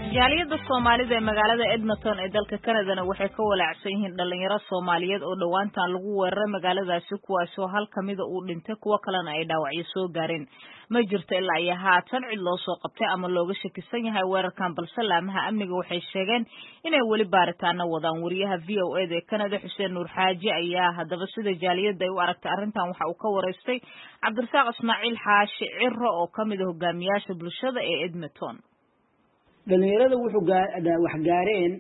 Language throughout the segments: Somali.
jaaliyada Soomaalida ee magaalada Edmonton ee dalka Canada waxay ka walaacsan yihiin dhalinyaro Soomaaliyeed oo dhawaantan lagu weeraray magaaladaasi kuwaas oo hal kamida uu dhintay kuwa kalena ay dhaawacyo soo gaareen ma jirto ilaa ay haatan cid loo soo qabtay ama looga shakisan yahay weerarkan balse laamaha amniga waxay sheegeen inay wali baaritaano wadaan wariyaha VOA ee Canada Xuseen Nuur Xaaji ayaa hadaba sida jaaliyada ay u aragtay arrintan waxa uu ka wareystay Cabdirasaaq Ismaaciil Xaashi Cirro oo kamid ah hogaamiyaasha bulshada ee Edmonton. dhalinyarada wuxuu wax gaareen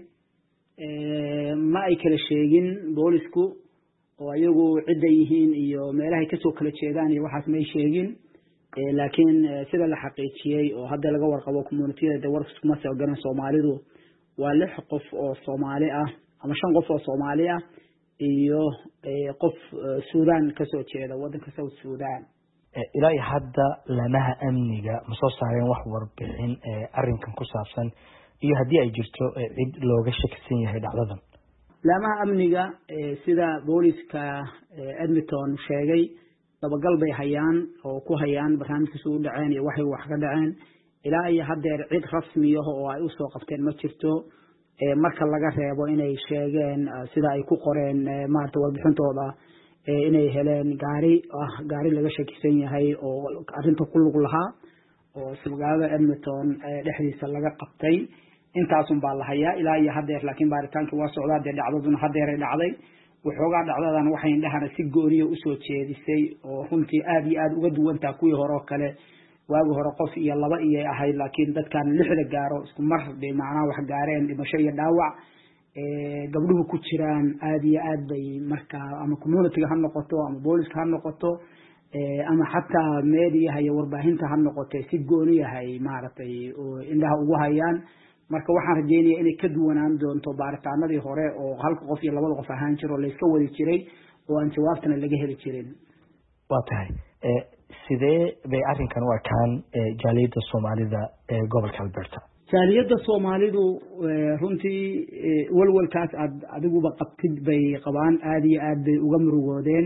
ma ay kala sheegin boolisku oo ayagu cid ay yihiin iyo meelaha ka soo kala jeedaan iyo waxaas may sheegin laakiin sida la xaqiijiyay oo hadda laga warqabo community-da warka kuma soo garan Soomaalidu waa 6 qof oo Soomaali ah ama 5 qof oo Soomaali ah iyo qof Suudaan ka soo jeeda wadanka South Sudan ilaa hadda lamaha amniga ma soo saareen wax warbixin arrinkan ku saabsan iyo haddii ay jirto cid looga shakisan yahay dhacdadan lamaha amniga sida booliska Edmonton sheegay dabagal bay hayaan oo ku hayaan barnaamijka soo dhaceen iyo waxay wax ka dhaceen ilaa ay haddeer cid rasmi ah oo ay u soo qabteen ma jirto marka laga reebo inay sheegeen sida ay ku qoreen maarta warbixintooda inay heleen gaari laga shakisan yahay oo arrinta ku lug lahaa oo magaalada Edmonton dhexdiisa laga qabtay intaas baa la hayaa ilaa iyo haddeer laakiin baaritaanka waa socdaa dhacdaduna haddeer ay dhacday waxoogaa dhacdadan waxay indhahana si gooniyo u soo jeedisay oo runtii aad iyo aad uga duwantaa kuwii hore oo kale waagi hore qof iyo laba iyo ahayd laakiin dadkan 6 gaaro isku mar macnaha wax gaareen dhimasho iyo dhaawac gabdhuhu ku jiraan aad iyo aad bay marka ama community ha noqoto ama booliska ha noqoto ama xataa media iyo warbaahinta ha noqoto si gooni yahay maartay oo indhaha ugu hayaan marka waxaan rajeynayaa inay ka duwanaan doonto baaritaanadii hore oo halka qof iyo labada qof ahaan jiro la iska wadi jiray oo aan jawaabtana laga heli jirin waa tahay sidee bay arrinkan u arkaan jaaliyada Soomaalida ee gobolka Alberta jaaliyada Soomaalidu runtii walwalkaas adiguba qabtid bay qabaan aad iyo aad bay uga murugoodeen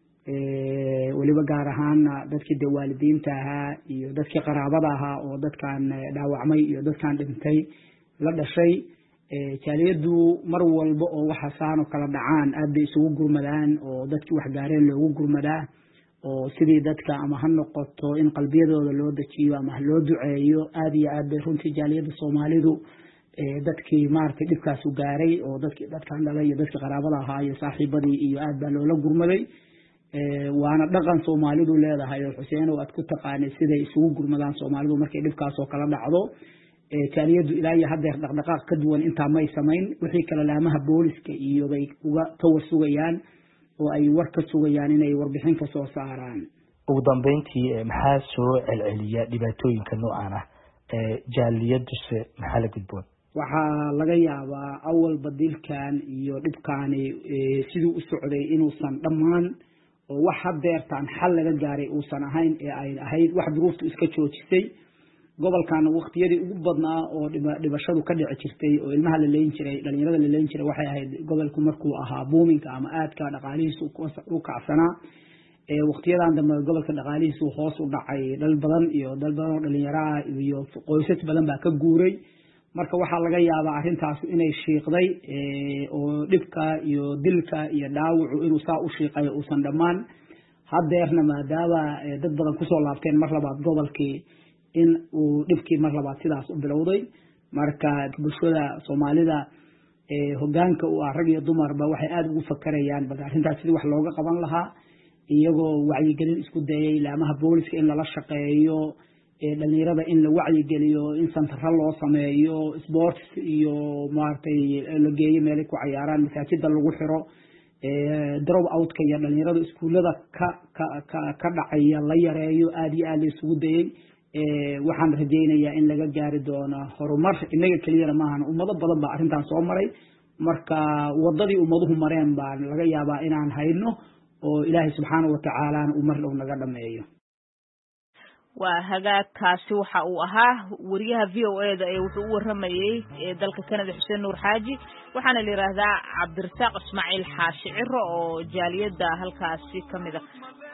waliba gaar ahaan dadkii waalidiinta ahaa iyo dadkii qaraabada ahaa oo dadkan dhaawacmay iyo dadkan dhintay la dhashay jaaliyadu mar walba oo waxa saano kala dhacaan aad bay isugu gurmadaan oo dadkii wax gaareen loogu gurmadaa oo sidii dadka ama ha noqoto in qalbiyadooda loo dajiyo ama loo duceeyo aad iyo aad bay runtii jaaliyada Soomaalidu dadkii maartay dhibkaas u gaaray oo dadkan dhalay iyo dadkii qaraabada ahaa iyo saaxiibadii iyo aad baa loola gurmaday waana dhaqan Soomaalidu leedahay oo Xuseen oo aad ku taqaanay siday isugu gurmadaan Soomaalidu markay dhibkaas oo kala dhacdo jaaliyadu ilaa iyo haddeer dhaqdhaqaaq ka duwan inta may samayn wixii kala laamaha booliska iyo bay uga tawassugayaan oo ay war ka sugayaan inay warbixin ka soo saaraan ugu dambeyntii maxaa soo celceliya dhibaatooyinka noocan ah jaaliyaduse maxaa la gudboon waxaa laga yaabaa awal badilkan iyo dhibkaani sidoo u socday inuusan dhammaan oo wax haddeertaan xal laga gaaray uusan ahayn ee ay ahayd wax duruuftu iska joojisay gobolkan waqtiyadii ugu badnaa oo dhibashadu ka dhici jirtay oo ilmaha la leeyin jiray dhalinyarada la leeyin jiray waxay ahayd gobolku markuu ahaa booming ama aadka dhaqaalihiisu u kacsanaa waqtiyadan dambe gobolka dhaqaalihiisu hoos u dhacay dal badan oo dhalinyaro iyo qoysas badan baa ka guuray marka waxa laga yaabaa arintaas inay shiiqday oo dhibka iyo dilka iyo dhaawacu inuu saa u shiiqay uusan dhamaan haddeerna maadaama dad badan ku soo laabteen mar labaad gobolkii in uu dhibkii mar labaad sidaas u bilowday marka bulshada Soomaalida hogaanka u rag iyo dumarba waxay aad ugu fakarayaan bal arrintaas sidii wax looga qaban lahaa iyagoo wacyigelin isku dayay laamaha booliska in lala shaqeeyo dhalinyarada in la wacyigeliyo in santara loo sameeyo sports iyo maartay la geeyo meel ay ku ciyaaraan masaajida lagu xiro drop out ka iyo dhalinyarada iskuulada ka dhacaya la yareeyo aad iyo aad isugu dayay waxaan rajeynayaa in laga gaari doono horumar inaga kaliya maahan ummado badan baa arrintan soo maray marka wadadii ummaduhu mareen baa laga yaabaa inaan hayno oo Ilaahay subxaanahu wa ta'ala uu mar dhow naga dhameeyo waa hagaagkaasi waxa uu ahaa wariyaha VOA-da ee wuxuu u waramayay dalka Canada Xuseen Nuur Xaaji waxaana la yiraahdaa Cabdirasaaq Ismaaciil Xaashi Cirro oo jaaliyada halkaasi kamid ah